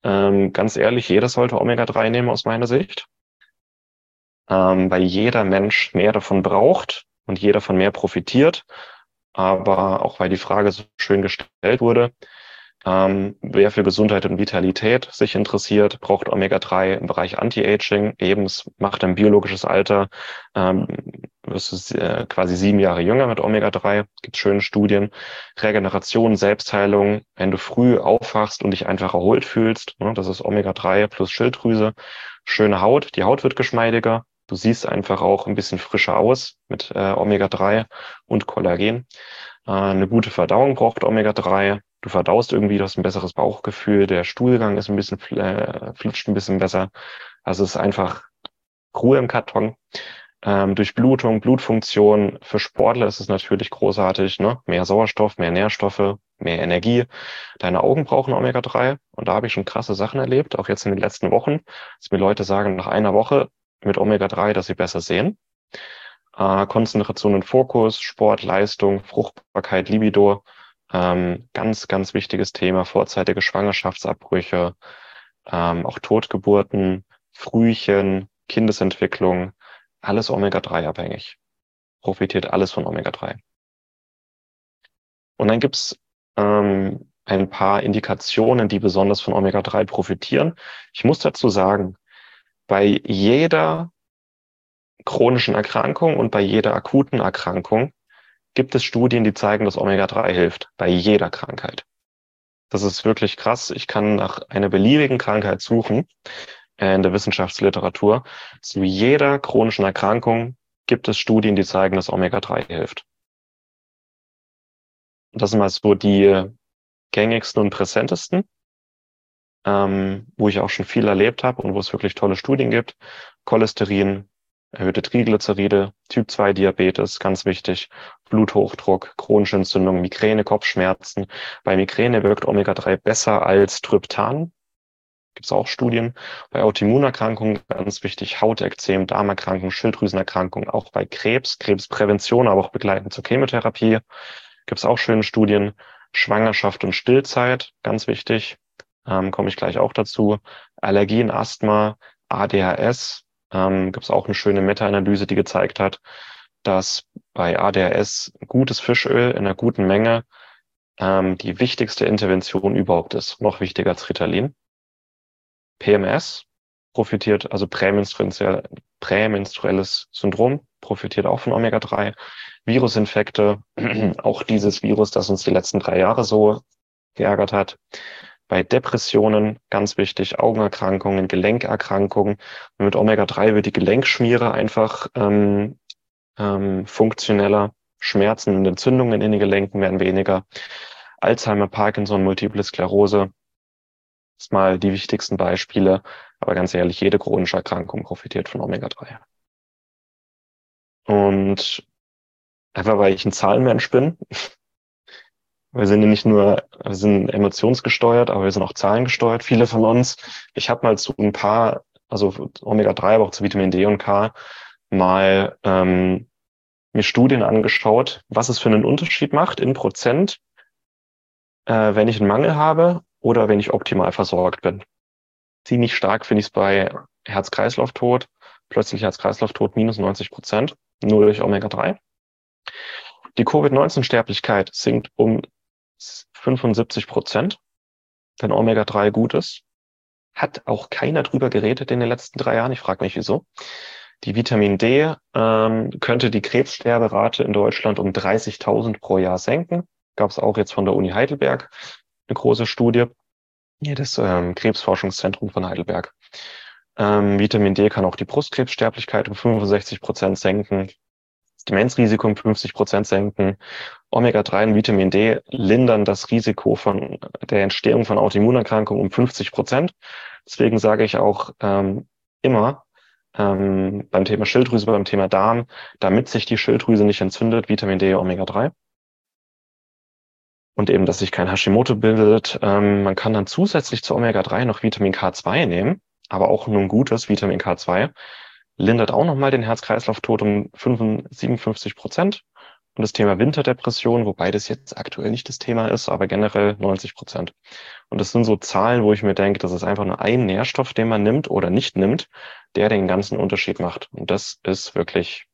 Ähm, ganz ehrlich, jeder sollte Omega drei nehmen aus meiner Sicht, ähm, weil jeder Mensch mehr davon braucht und jeder von mehr profitiert. Aber auch weil die Frage so schön gestellt wurde, ähm, wer für Gesundheit und Vitalität sich interessiert, braucht Omega drei im Bereich Anti-Aging. Eben, es macht ein biologisches Alter, ähm, wirst du äh, quasi sieben Jahre jünger mit Omega drei. Gibt schöne Studien. Regeneration, Selbstheilung, wenn du früh aufwachst und dich einfach erholt fühlst, ne, das ist Omega drei plus Schilddrüse. Schöne Haut, die Haut wird geschmeidiger. Du siehst einfach auch ein bisschen frischer aus mit äh, Omega drei und Kollagen. Äh, eine gute Verdauung braucht Omega drei. Du verdaust irgendwie, du hast ein besseres Bauchgefühl. Der Stuhlgang ist ein bisschen, äh, flutscht ein bisschen besser. Also es ist einfach Ruhe im Karton. Ähm, Durchblutung, Blutfunktion. Für Sportler ist es natürlich großartig, ne? Mehr Sauerstoff, mehr Nährstoffe, mehr Energie. Deine Augen brauchen Omega drei. Und da habe ich schon krasse Sachen erlebt, auch jetzt in den letzten Wochen, dass mir Leute sagen, nach einer Woche mit Omega drei, dass sie besser sehen. Äh, Konzentration und Fokus, Sport, Leistung, Fruchtbarkeit, Libido. Ähm, ganz, ganz wichtiges Thema. Vorzeitige Schwangerschaftsabbrüche, ähm, auch Totgeburten, Frühchen, Kindesentwicklung, alles Omega drei abhängig. Profitiert alles von Omega drei. Und dann gibt's ähm, ein paar Indikationen, die besonders von Omega drei profitieren. Ich muss dazu sagen, bei jeder chronischen Erkrankung und bei jeder akuten Erkrankung gibt es Studien, die zeigen, dass Omega drei hilft. Bei jeder Krankheit. Das ist wirklich krass. Ich kann nach einer beliebigen Krankheit suchen äh, in der Wissenschaftsliteratur. Zu jeder chronischen Erkrankung gibt es Studien, die zeigen, dass Omega drei hilft. Und das sind mal so die gängigsten und präsentesten, ähm, wo ich auch schon viel erlebt habe und wo es wirklich tolle Studien gibt. Cholesterin, erhöhte Triglyceride, Typ zwei Diabetes, ganz wichtig, Bluthochdruck, chronische Entzündung, Migräne, Kopfschmerzen. Bei Migräne wirkt Omega drei besser als Tryptan. Gibt es auch Studien. Bei Autoimmunerkrankungen ganz wichtig, Hautekzem, Darmerkrankungen, Schilddrüsenerkrankungen, auch bei Krebs, Krebsprävention, aber auch begleitend zur Chemotherapie. Gibt es auch schöne Studien. Schwangerschaft und Stillzeit, ganz wichtig, ähm, komme ich gleich auch dazu. Allergien, Asthma, A D H S, ähm, gibt es auch eine schöne Meta-Analyse, die gezeigt hat, dass bei A D H S gutes Fischöl in einer guten Menge ähm, die wichtigste Intervention überhaupt ist, noch wichtiger als Ritalin. P M S profitiert, also prämenstruelles, prämenstruelles Syndrom, profitiert auch von Omega drei. Virusinfekte, auch dieses Virus, das uns die letzten drei Jahre so geärgert hat. Bei Depressionen, ganz wichtig, Augenerkrankungen, Gelenkerkrankungen. Und mit Omega drei wird die Gelenkschmiere einfach ähm, ähm, funktioneller. Schmerzen und Entzündungen in den Gelenken werden weniger. Alzheimer, Parkinson, Multiple Sklerose. Das sind mal die wichtigsten Beispiele. Aber ganz ehrlich, jede chronische Erkrankung profitiert von Omega drei. Und einfach weil ich ein Zahlenmensch bin. Wir sind ja nicht nur, wir sind emotionsgesteuert, aber wir sind auch zahlengesteuert, viele von uns. Ich habe mal zu ein paar, also Omega drei, aber auch zu Vitamin D und K, mal ähm, mir Studien angeschaut, was es für einen Unterschied macht in Prozent, äh, wenn ich einen Mangel habe oder wenn ich optimal versorgt bin. Ziemlich stark finde ich es bei Herz-Kreislauf-Tod, plötzlich Herz-Kreislauf-Tod minus neunzig Prozent, nur durch Omega drei. Die Covid neunzehn Sterblichkeit sinkt um fünfundsiebzig Prozent, wenn Omega drei gut ist. Hat auch keiner drüber geredet in den letzten drei Jahren. Ich frage mich, wieso. Die Vitamin D ähm, könnte die Krebssterberate in Deutschland um dreißigtausend pro Jahr senken. Gab es auch jetzt von der Uni Heidelberg eine große Studie. Hier das ähm, Krebsforschungszentrum von Heidelberg. Ähm, Vitamin D kann auch die Brustkrebssterblichkeit um fünfundsechzig Prozent senken. Das Demenzrisiko um fünfzig Prozent senken. Omega drei und Vitamin D lindern das Risiko von der Entstehung von Autoimmunerkrankungen um fünfzig Prozent. Deswegen sage ich auch ähm, immer ähm, beim Thema Schilddrüse, beim Thema Darm, damit sich die Schilddrüse nicht entzündet, Vitamin D, Omega drei. Und eben, dass sich kein Hashimoto bildet. Ähm, man kann dann zusätzlich zu Omega drei noch Vitamin K zwei nehmen, aber auch nur ein gutes Vitamin K zwei. Lindert auch nochmal den Herz-Kreislauf-Tod um siebenundfünfzig Prozent. und das Thema Winterdepression, wobei das jetzt aktuell nicht das Thema ist, aber generell neunzig Prozent. Und das sind so Zahlen, wo ich mir denke, das ist einfach nur ein Nährstoff, den man nimmt oder nicht nimmt, der den ganzen Unterschied macht. Und das ist wirklich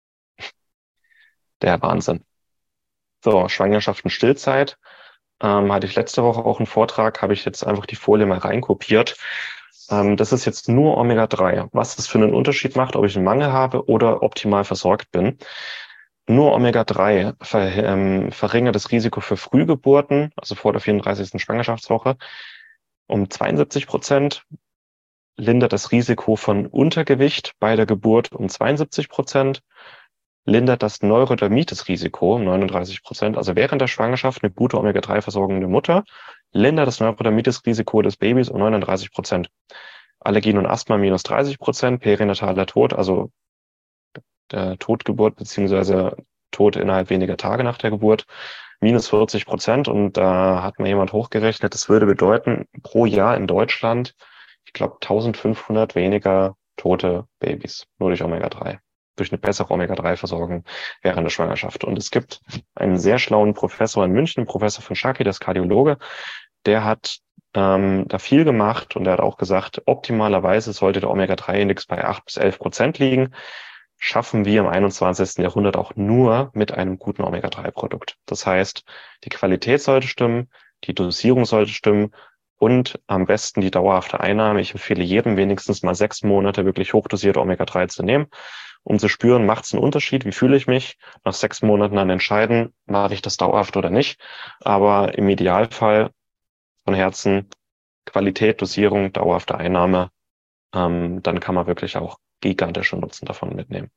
der Wahnsinn. So, Schwangerschaft und Stillzeit. Ähm, hatte ich letzte Woche auch einen Vortrag, habe ich jetzt einfach die Folie mal reinkopiert. Ähm, das ist jetzt nur Omega drei. Was das für einen Unterschied macht, ob ich einen Mangel habe oder optimal versorgt bin. Nur Omega drei ver, ähm, verringert das Risiko für Frühgeburten, also vor der vierunddreißigsten Schwangerschaftswoche, um zweiundsiebzig Prozent, lindert das Risiko von Untergewicht bei der Geburt um zweiundsiebzig Prozent, lindert das Neurodermitis-Risiko um neununddreißig Prozent, also während der Schwangerschaft eine gute Omega drei versorgende Mutter, lindert das Neurodermitis-Risiko des Babys um neununddreißig Prozent. Allergien und Asthma minus dreißig Prozent, perinataler Tod, also der Totgeburt beziehungsweise Tod innerhalb weniger Tage nach der Geburt, minus vierzig Prozent. Und da hat mir jemand hochgerechnet, das würde bedeuten, pro Jahr in Deutschland, ich glaube, eintausendfünfhundert weniger tote Babys, nur durch Omega drei, durch eine bessere Omega drei Versorgung während der Schwangerschaft. Und es gibt einen sehr schlauen Professor in München, Professor von Schacki, der ist Kardiologe, der hat ähm, da viel gemacht und der hat auch gesagt, optimalerweise sollte der Omega drei Index bei acht bis elf Prozent liegen. Schaffen wir im einundzwanzigsten Jahrhundert auch nur mit einem guten Omega drei Produkt. Das heißt, die Qualität sollte stimmen, die Dosierung sollte stimmen und am besten die dauerhafte Einnahme. Ich empfehle jedem wenigstens mal sechs Monate wirklich hochdosierte Omega drei zu nehmen, um zu spüren, macht es einen Unterschied, wie fühle ich mich? Nach sechs Monaten dann entscheiden, mache ich das dauerhaft oder nicht. Aber im Idealfall von Herzen Qualität, Dosierung, dauerhafte Einnahme, ähm, dann kann man wirklich auch gigantische Nutzen davon mitnehmen.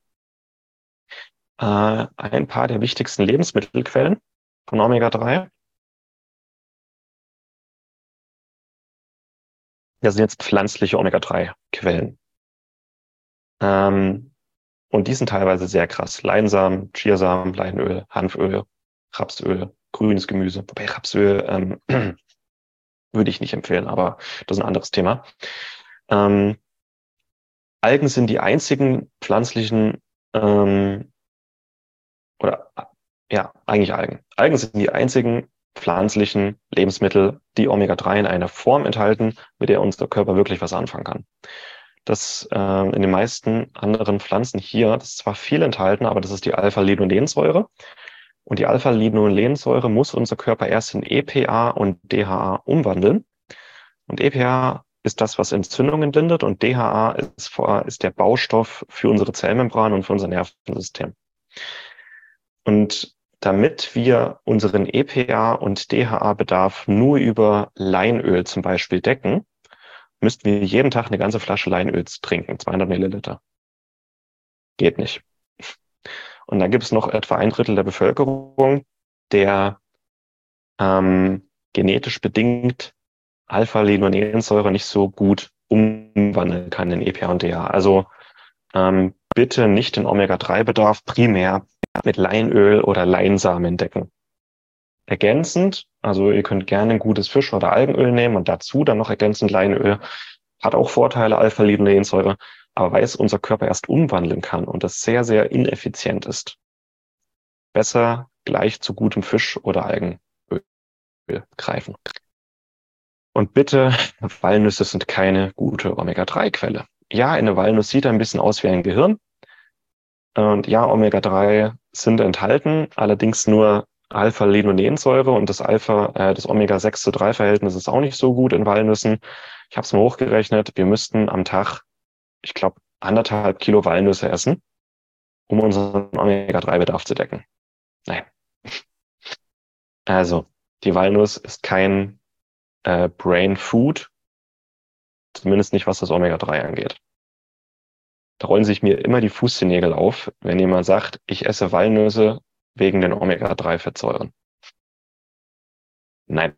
Äh, ein paar der wichtigsten Lebensmittelquellen von Omega drei. Das sind jetzt pflanzliche Omega drei Quellen. Ähm, und die sind teilweise sehr krass. Leinsamen, Chiasamen, Leinöl, Hanföl, Rapsöl, grünes Gemüse. Wobei Rapsöl ähm, würde ich nicht empfehlen, aber das ist ein anderes Thema. Ähm, Algen sind die einzigen pflanzlichen, ähm, oder ja, eigentlich Algen. Algen sind die einzigen pflanzlichen Lebensmittel, die Omega drei in einer Form enthalten, mit der unser Körper wirklich was anfangen kann. Das äh, in den meisten anderen Pflanzen hier, das ist zwar viel enthalten, aber das ist die Alpha-Linolensäure. Und die Alpha-Linolensäure muss unser Körper erst in E P A und D H A umwandeln. Und E P A ist das, was Entzündungen lindert, und D H A ist, ist der Baustoff für unsere Zellmembran und für unser Nervensystem. Und damit wir unseren E P A und D H A-Bedarf nur über Leinöl zum Beispiel decken, müssten wir jeden Tag eine ganze Flasche Leinöls trinken, zweihundert Milliliter. Geht nicht. Und dann gibt es noch etwa ein Drittel der Bevölkerung, der ähm, genetisch bedingt Alpha-Linolensäure nicht so gut umwandeln kann in E P A und D H A. Also ähm, bitte nicht den Omega drei Bedarf primär mit Leinöl oder Leinsamen decken. Ergänzend, also ihr könnt gerne ein gutes Fisch- oder Algenöl nehmen und dazu dann noch ergänzend Leinöl. Hat auch Vorteile, Alpha-Linolensäure, aber weil es unser Körper erst umwandeln kann und das sehr, sehr ineffizient ist, besser gleich zu gutem Fisch- oder Algenöl greifen. Und bitte, Walnüsse sind keine gute Omega drei Quelle. Ja, eine Walnuss sieht ein bisschen aus wie ein Gehirn. Und ja, Omega drei sind enthalten, allerdings nur Alpha-Linolensäure, und das Alpha, äh, das Omega sechs zu drei Verhältnis ist auch nicht so gut in Walnüssen. Ich habe es mal hochgerechnet, wir müssten am Tag, ich glaube, anderthalb Kilo Walnüsse essen, um unseren Omega drei Bedarf zu decken. Nein. Also, die Walnuss ist kein äh, Brain Food, zumindest nicht, was das Omega drei angeht. Da rollen sich mir immer die Fußzehennägel auf, wenn jemand sagt, ich esse Walnüsse wegen den Omega drei Fettsäuren. Nein.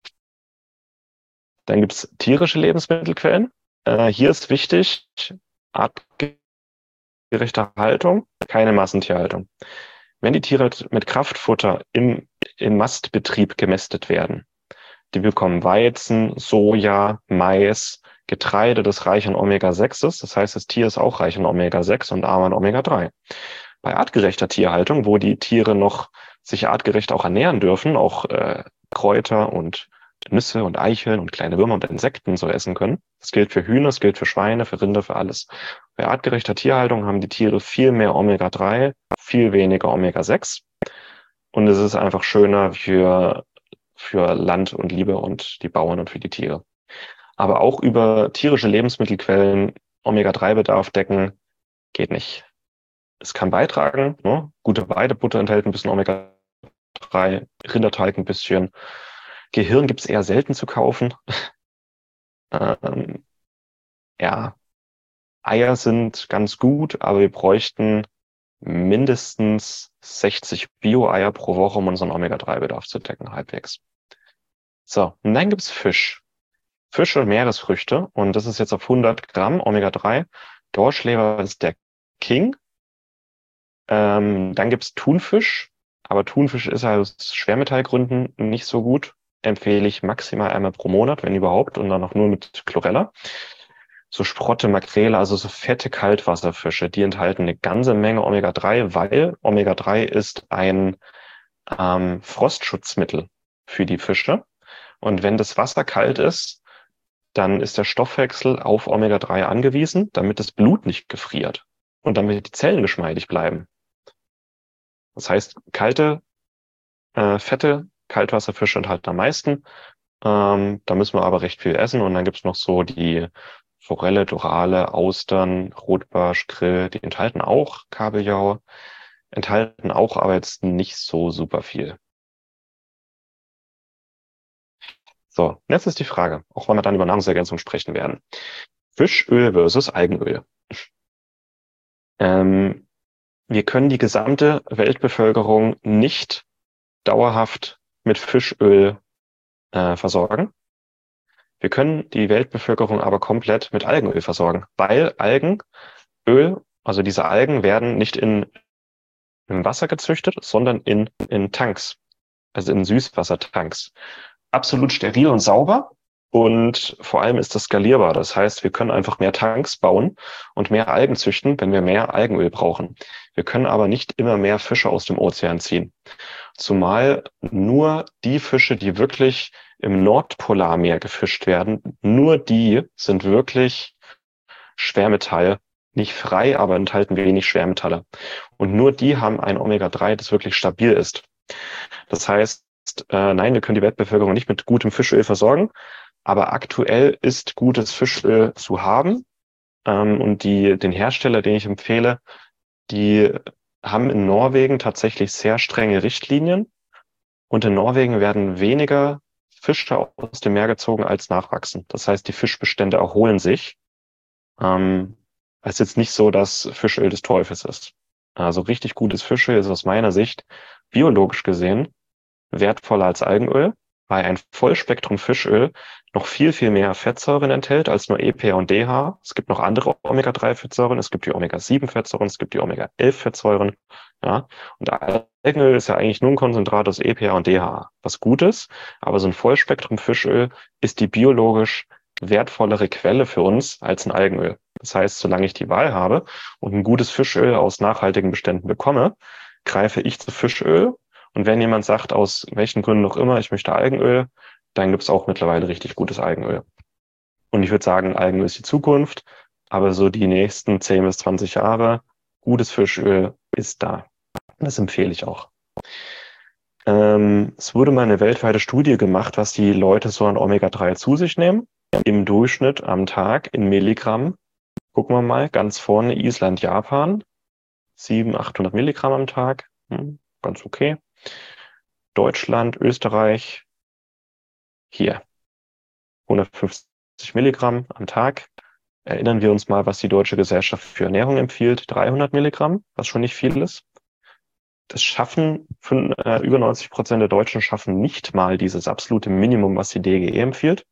Dann gibt es tierische Lebensmittelquellen. Äh, hier ist wichtig, artgerechte Haltung, keine Massentierhaltung. Wenn die Tiere mit Kraftfutter im, im Mastbetrieb gemästet werden, die bekommen Weizen, Soja, Mais, Getreide, das reich an Omega sechs ist. Das heißt, das Tier ist auch reich an Omega sechs und arm an Omega drei. bei artgerechter Tierhaltung, wo die Tiere noch sich artgerecht auch ernähren dürfen, auch äh, Kräuter und Nüsse und Eicheln und kleine Würmer und Insekten so essen können. Das gilt für Hühner, das gilt für Schweine, für Rinder, für alles. Bei artgerechter Tierhaltung haben die Tiere viel mehr Omega drei, viel weniger Omega sechs. Und es ist einfach schöner für, für Land und Liebe und die Bauern und für die Tiere. Aber auch über tierische Lebensmittelquellen Omega drei Bedarf decken, geht nicht. Es kann beitragen, ne? Gute Weidebutter enthält ein bisschen Omega drei, Rinderteig ein bisschen. Gehirn gibt es eher selten zu kaufen. ähm, ja, Eier sind ganz gut, aber wir bräuchten mindestens sechzig Bio-Eier pro Woche, um unseren Omega drei Bedarf zu decken, halbwegs. So, und dann gibt's Fisch. Fisch und Meeresfrüchte. Und das ist jetzt auf hundert Gramm Omega drei. Dorschleber ist der King. Ähm, dann gibt's Thunfisch. Aber Thunfisch ist aus Schwermetallgründen nicht so gut. Empfehle ich maximal einmal pro Monat, wenn überhaupt, und dann auch nur mit Chlorella. So Sprotte, Makrele, also so fette Kaltwasserfische, die enthalten eine ganze Menge Omega drei, weil Omega drei ist ein ähm, Frostschutzmittel für die Fische. Und wenn das Wasser kalt ist, dann ist der Stoffwechsel auf Omega drei angewiesen, damit das Blut nicht gefriert und damit die Zellen geschmeidig bleiben. Das heißt, kalte, äh, fette Kaltwasserfische enthalten am meisten. Ähm, da müssen wir aber recht viel essen. Und dann gibt's noch so die Forelle, Dorale, Austern, Rotbarsch, Grill, die enthalten auch Kabeljau, enthalten auch aber jetzt nicht so super viel. So, jetzt ist die Frage, auch wenn wir dann über Nahrungsergänzung sprechen werden. Fischöl versus Algenöl. Ähm, wir können die gesamte Weltbevölkerung nicht dauerhaft mit Fischöl äh, versorgen. Wir können die Weltbevölkerung aber komplett mit Algenöl versorgen, weil Algenöl, also diese Algen werden nicht in, im Wasser gezüchtet, sondern in, in Tanks, also in Süßwassertanks. Absolut steril und sauber und vor allem ist das skalierbar. Das heißt, wir können einfach mehr Tanks bauen und mehr Algen züchten, wenn wir mehr Algenöl brauchen. Wir können aber nicht immer mehr Fische aus dem Ozean ziehen. Zumal nur die Fische, die wirklich im Nordpolarmeer gefischt werden, nur die sind wirklich Schwermetall, nicht frei, aber enthalten wenig Schwermetalle. Und nur die haben ein Omega drei, das wirklich stabil ist. Das heißt, äh, nein, wir können die Weltbevölkerung nicht mit gutem Fischöl versorgen, aber aktuell ist gutes Fischöl zu haben. Ähm, und die, den Hersteller, den ich empfehle, die haben in Norwegen tatsächlich sehr strenge Richtlinien. Und in Norwegen werden weniger Fische aus dem Meer gezogen als nachwachsen. Das heißt, die Fischbestände erholen sich. Ähm, es ist jetzt nicht so, dass Fischöl des Teufels ist. Also richtig gutes Fischöl ist aus meiner Sicht biologisch gesehen wertvoller als Algenöl, weil ein Vollspektrum Fischöl noch viel, viel mehr Fettsäuren enthält als nur E P A und D H A. Es gibt noch andere Omega drei Fettsäuren, es gibt die Omega sieben Fettsäuren, es gibt die Omega elf Fettsäuren. Ja, und Algenöl ist ja eigentlich nur ein Konzentrat aus E P A und D H A, was gut ist, aber so ein Vollspektrum Fischöl ist die biologisch wertvollere Quelle für uns als ein Algenöl. Das heißt, solange ich die Wahl habe und ein gutes Fischöl aus nachhaltigen Beständen bekomme, greife ich zu Fischöl. Und wenn jemand sagt, aus welchen Gründen auch immer, ich möchte Algenöl, dann gibt es auch mittlerweile richtig gutes Algenöl. Und ich würde sagen, Algenöl ist die Zukunft, aber so die nächsten zehn bis zwanzig Jahre, gutes Fischöl ist da. Das empfehle ich auch. Ähm, es wurde mal eine weltweite Studie gemacht, was die Leute so an Omega drei zu sich nehmen. Im Durchschnitt am Tag in Milligramm. Gucken wir mal, ganz vorne Island, Japan. siebenhundert, achthundert Milligramm am Tag. Hm, ganz okay. Deutschland, Österreich, hier hundertfünfzig Milligramm am Tag. Erinnern wir uns mal, was die Deutsche Gesellschaft für Ernährung empfiehlt, dreihundert Milligramm, was schon nicht viel ist. Das schaffen, für, äh, über neunzig Prozent der Deutschen schaffen nicht mal dieses absolute Minimum, was die D G E empfiehlt.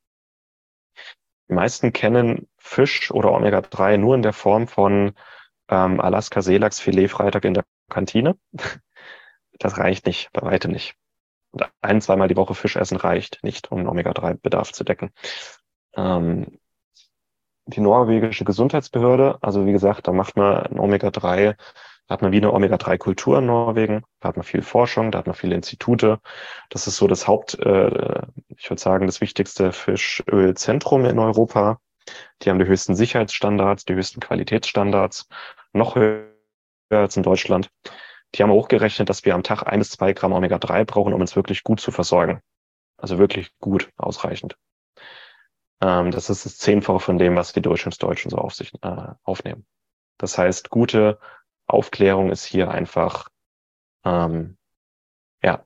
Die meisten kennen Fisch oder Omega drei nur in der Form von ähm, Alaska Seelachs Filet Freitag in der Kantine. Das reicht nicht, bei weitem nicht. Und ein-, zweimal die Woche Fisch essen reicht nicht, um einen Omega drei Bedarf zu decken. Ähm, die norwegische Gesundheitsbehörde, also wie gesagt, da macht man ein Omega drei Da hat man wie eine Omega drei Kultur in Norwegen, da hat man viel Forschung, da hat man viele Institute. Das ist so das Haupt, äh, ich würde sagen, das wichtigste Fischölzentrum in Europa. Die haben die höchsten Sicherheitsstandards, die höchsten Qualitätsstandards, noch höher als in Deutschland. Die haben hochgerechnet, dass wir am Tag ein bis zwei Gramm Omega drei brauchen, um uns wirklich gut zu versorgen. Also wirklich gut, ausreichend. Ähm, das ist das Zehnfache von dem, was die Durchschnittsdeutschen so auf sich äh, aufnehmen. Das heißt, gute Aufklärung ist hier einfach, ähm, ja,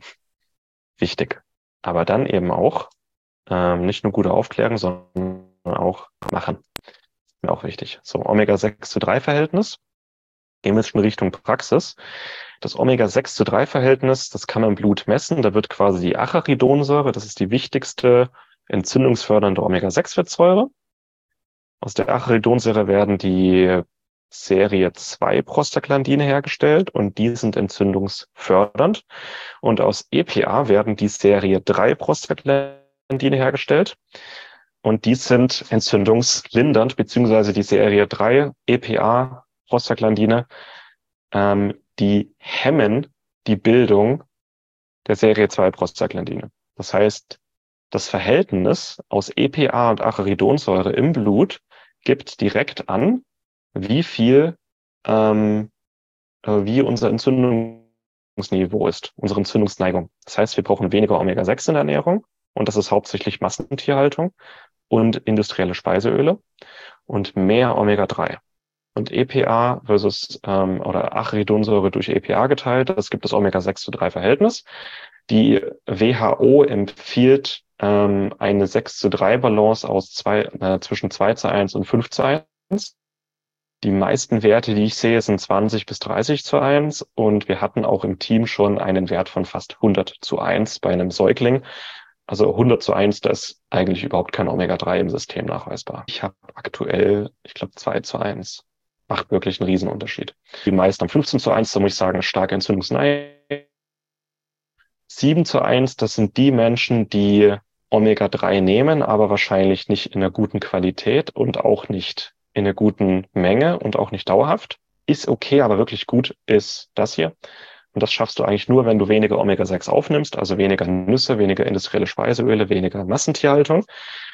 wichtig. Aber dann eben auch ähm, nicht nur gute Aufklärung, sondern auch machen. Ist mir auch wichtig. So, Omega sechs zu drei Verhältnis. Gehen wir jetzt schon Richtung Praxis. Das Omega sechs zu drei Verhältnis, das kann man im Blut messen. Da wird quasi die Acharidonsäure, das ist die wichtigste entzündungsfördernde Omega sechs Fettsäure. Aus der Acharidonsäure werden die Serie zwei Prostaglandine hergestellt und die sind entzündungsfördernd. Und aus E P A werden die Serie drei Prostaglandine hergestellt und die sind entzündungslindernd, beziehungsweise die Serie drei E P A Prostaglandine, ähm, die hemmen die Bildung der Serie zwei Prostaglandine. Das heißt, das Verhältnis aus E P A und Acharidonsäure im Blut gibt direkt an, wie viel, ähm, äh, wie unser Entzündungsniveau ist, unsere Entzündungsneigung. Das heißt, wir brauchen weniger Omega sechs in der Ernährung und das ist hauptsächlich Massentierhaltung und industrielle Speiseöle und mehr Omega drei. Und E P A versus ähm, oder Acharidonsäure durch E P A geteilt, das gibt das Omega sechs zu drei Verhältnis. Die W H O empfiehlt ähm, eine sechs zu drei Balance aus zwei, äh, zwischen zwei zu eins und fünf zu eins. Die meisten Werte, die ich sehe, sind zwanzig bis dreißig zu eins und wir hatten auch im Team schon einen Wert von fast hundert zu eins bei einem Säugling. Also hundert zu eins, da ist eigentlich überhaupt kein Omega drei im System nachweisbar. Ich habe aktuell, ich glaube, zwei zu eins. Macht wirklich einen Riesenunterschied. Die meisten haben fünfzehn zu eins, da muss ich sagen, starke Entzündungsneigung. sieben zu eins, das sind die Menschen, die Omega drei nehmen, aber wahrscheinlich nicht in einer guten Qualität und auch nicht in einer guten Menge und auch nicht dauerhaft. Ist okay, aber wirklich gut ist das hier. Und das schaffst du eigentlich nur, wenn du weniger Omega sechs aufnimmst, also weniger Nüsse, weniger industrielle Speiseöle, weniger Massentierhaltung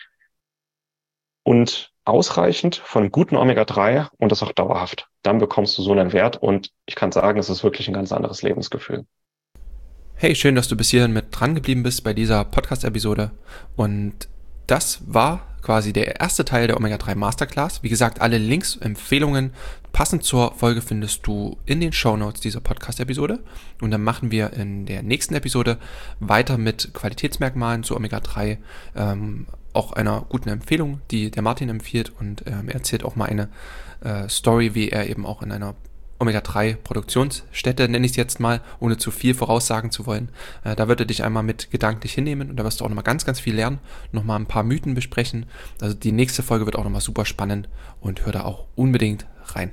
und ausreichend von guten Omega drei und das auch dauerhaft. Dann bekommst du so einen Wert und ich kann sagen, es ist wirklich ein ganz anderes Lebensgefühl. Hey, schön, dass du bis hierhin mit dran geblieben bist bei dieser Podcast-Episode. Und das war quasi der erste Teil der Omega drei Masterclass. Wie gesagt, alle Links, Empfehlungen passend zur Folge findest du in den Shownotes dieser Podcast-Episode. Und dann machen wir in der nächsten Episode weiter mit Qualitätsmerkmalen zu Omega drei. Ähm, auch einer guten Empfehlung, die der Martin empfiehlt. Und ähm, er erzählt auch mal eine äh, Story, wie er eben auch in einer Omega drei Produktionsstätte, nenne ich es jetzt mal, ohne zu viel voraussagen zu wollen. Äh, da wird er dich einmal mit gedanklich hinnehmen und da wirst du auch nochmal ganz, ganz viel lernen, nochmal ein paar Mythen besprechen. Also die nächste Folge wird auch nochmal super spannend und hör da auch unbedingt rein.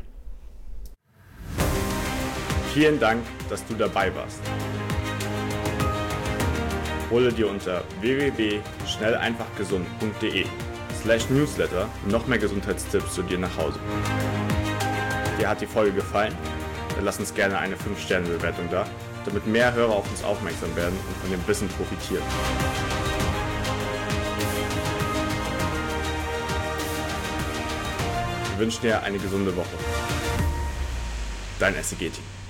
Vielen Dank, dass du dabei warst. Hole dir unter w w w punkt schnell einfach gesund punkt de slash newsletter noch mehr Gesundheitstipps zu dir nach Hause. Dir hat die Folge gefallen? Dann lass uns gerne eine fünf Sterne Bewertung da, damit mehr Hörer auf uns aufmerksam werden und von dem Wissen profitieren. Wir wünschen dir eine gesunde Woche. Dein S E G-Team.